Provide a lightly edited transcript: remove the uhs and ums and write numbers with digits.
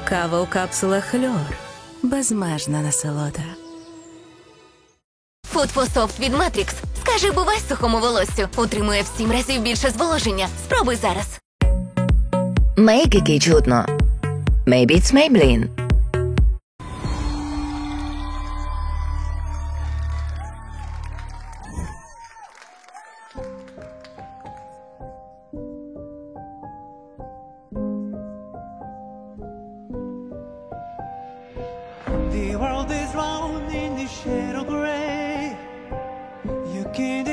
Кава у капсулах Льор. Безмежна насолода. Фудфософт від Matrix. Скажи бувай сухому волоссю. Утримує в 7 разів більше зволоження. Спробуй зараз. Мейкики чутно. Maybe it's Maybelline. The world is round in the shade of gray. You can't